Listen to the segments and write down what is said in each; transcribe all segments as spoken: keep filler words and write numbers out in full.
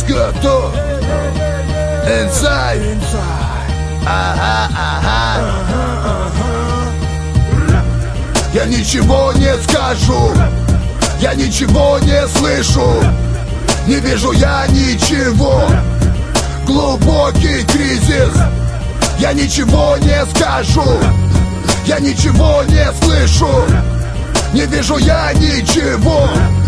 Готов. Inside. Ага, ага. Я ничего не скажу, я ничего не слышу, не вижу я ничего. Глубокий кризис. Я ничего не скажу, я ничего не слышу, не вижу я ничего.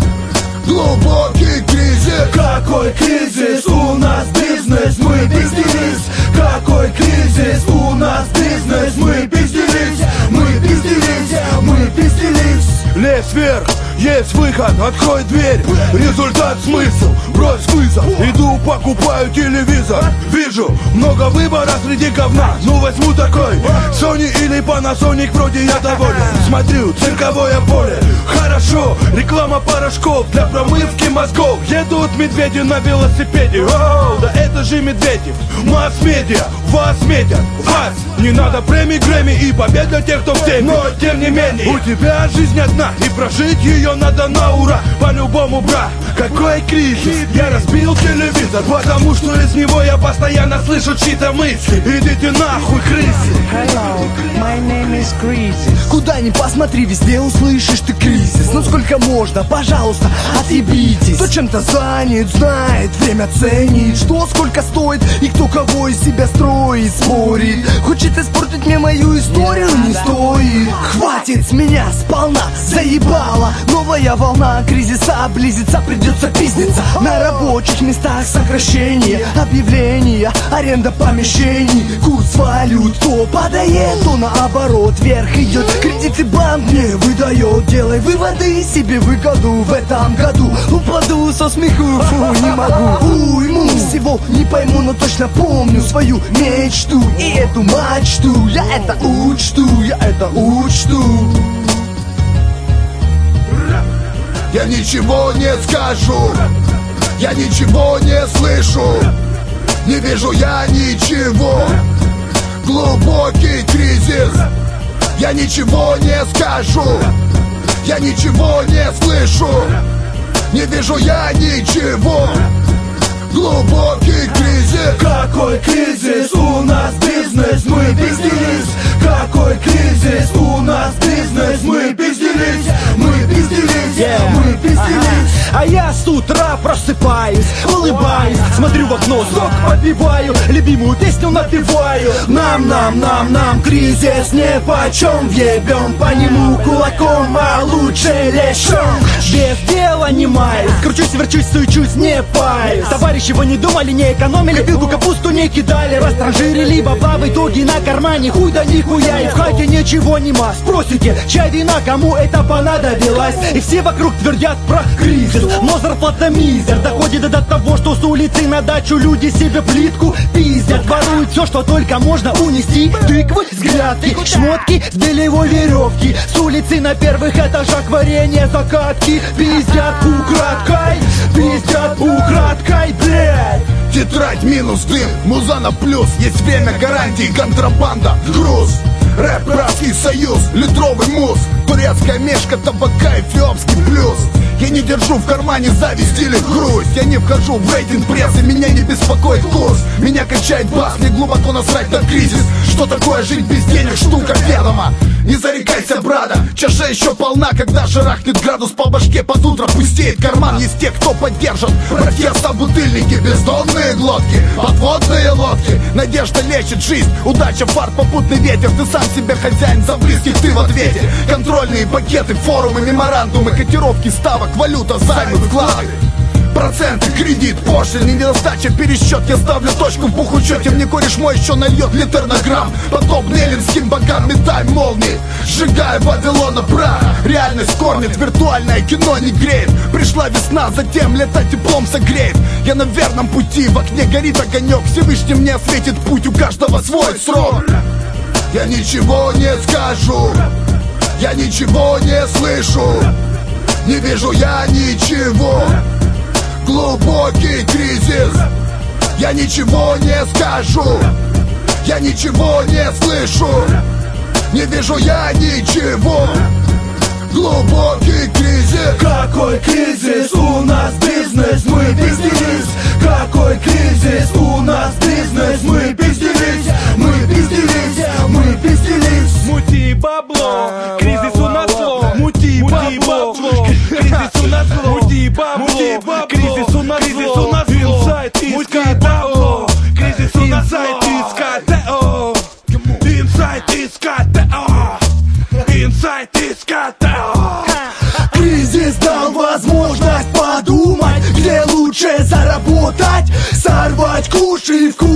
Глубокий кризис. Какой кризис? У нас бизнес, мы пиздились. Какой кризис? У нас бизнес, мы пиздились. Мы пиздились, мы пиздились. Лезь вверх, есть выход, открой дверь. Результат, смысл, брось вызов. Иду, покупаю телевизор. Вижу много выбора среди говна. Ну возьму такой, Sony или Panasonic, вроде я доволен. Смотрю, цирковое поле, хорошо. Реклама порошков для промывки мозгов. Едут медведи на велосипеде. Оу, да это же Медведев. Масс-медиа, вас метят, вас. Не надо премий, Грэмми и побед для тех, кто в теме. Но тем не менее, у тебя жизнь одна, и прожить ее надо на ура. По-любому, брат, какой кризис? Я разбил телевизор, потому что из него я постоянно слышу чьи-то мысли. Идите нахуй, крысы. Hello, my name is Кризис. Куда ни посмотри, везде услышишь ты кризис. Ну сколько можно, пожалуйста, отъебитесь. Кто чем-то занят, знает, время ценит, что сколько стоит и кто кого из себя строит, спорит. Хочет испортить мне мою историю, не стоит. Хватит с меня сполна, заебала. Новая волна кризиса близится, придется пиздиться. На рабочих местах сокращение, объявления, аренда помещений, курс валют то падает, то наоборот вверх идет. Кредиты банк мне выдает, делай выводы, себе выгоду в этом году. Упаду со смеху, фу, не могу. Уйму всего не пойму, но точно помню свою мечту и эту мечту. Я это учту, я это учту. Я ничего не скажу, я ничего не слышу, не вижу я ничего. Глубокий кризис. Я ничего не скажу, я ничего не слышу, не вижу я ничего. Глубокий кризис. Какой кризис? У нас бизнес, мы пиздились. Какой кризис? У нас бизнес, мы пиздились. Мы пиздились, yeah. Мы пиздились. А я с утра просыпаюсь, улыбаюсь, смотрю в окно, сок попиваю, любимую песню напеваю. Нам, нам, нам, нам кризис нипочем, въебем по нему кулаком, а лучше лещом. Без дела не маюсь, кручусь, верчусь, суечусь, не паюсь. Товарищи, вы не думали, не экономили, пилку капусту не кидали, растранжирили бабла в итоге на кармане, хуй да нихуя, и в хате ничего нема. Спросите, чай, вина, кому это понадобилось? И все вокруг твердят про кризис, но зарплата мизер. Доходит до того, что с улицы на дачу люди себе плитку пиздят. Воруют все, что только можно унести. Тыквы, грядки, шмотки с белевой веревки. С улицы на первых этажах варенье, закатки. Пиздят украдкой, пиздят украдкой, блядь. Тетрадь минус дым, муза на плюс. Есть время гарантии, контрабанда, груз. Рэп, братский союз, литровый мусс. Турецкая мешка, табака, эфиопский блюз. Я не держу в кармане зависть или грусть. Я не вхожу в рейтинг прессы, меня не беспокоит курс. Меня качает бас, мне глубоко насрать на кризис. Что такое жить без денег, штука ведома. Не зарекайся, брата, чаша еще полна. Когда шарахнет градус по башке, под утро пустеет карман. Есть те, кто поддержит протест, а бутыльники, бездонные глотки, подводные лодки. Надежда лечит жизнь, удача, фарт, попутный ветер. Ты сам себе хозяин, за близких ты в ответе. Контрольные пакеты, форумы, меморандумы, котировки ставок, валюта, займы, вклады. Проценты, кредит, пошлины, недостача, пересчет. Я ставлю точку в бухучете. Мне кореш мой еще нальет литр на грамм. Подобно эллинским богам, метай молнии, сжигая Вавилона прах. Реальность кормит, виртуальное кино не греет. Пришла весна, затем лето теплом согреет. Я на верном пути, в окне горит огонек. Всевышний мне осветит путь, у каждого свой срок. Я ничего не скажу, я ничего не слышу, не вижу я ничего. Глубокий кризис. Я ничего не скажу, я ничего не слышу, не вижу я ничего. Глубокий кризис. Какой кризис? У нас бизнес, мы пиздились. Какой кушай, вкус